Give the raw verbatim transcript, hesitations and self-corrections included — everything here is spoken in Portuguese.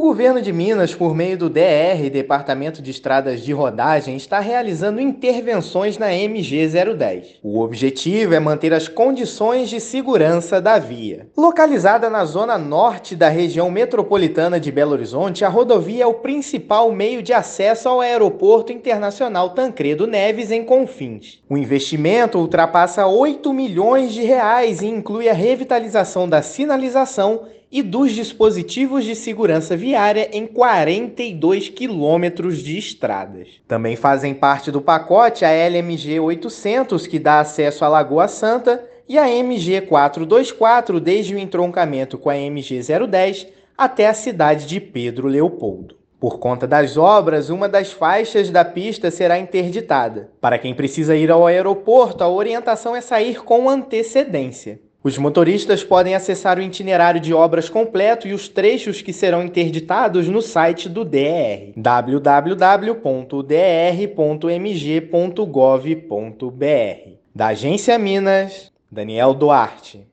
governo de Minas, por meio do D R, Departamento de Estradas de Rodagem, está realizando intervenções na M G zero dez. O objetivo é manter as condições de segurança da via. Localizada na zona norte da região metropolitana de Belo Horizonte, a rodovia é o principal meio de acesso ao Aeroporto Internacional Tancredo Neves, em Confins. O investimento ultrapassa oito milhões de reais e inclui a revitalização da sinalização e dos dispositivos de segurança viária em quarenta e dois quilômetros de estradas. Também fazem parte do pacote a L M G oitocentos, que dá acesso à Lagoa Santa, e a M G quatrocentos e vinte e quatro, desde o entroncamento com a M G zero dez até a cidade de Pedro Leopoldo. Por conta das obras, uma das faixas da pista será interditada. Para quem precisa ir ao aeroporto, a orientação é sair com antecedência. Os motoristas podem acessar o itinerário de obras completo e os trechos que serão interditados no site do D R, w w w ponto d r ponto m g ponto gov ponto b r. Da Agência Minas, Daniel Duarte.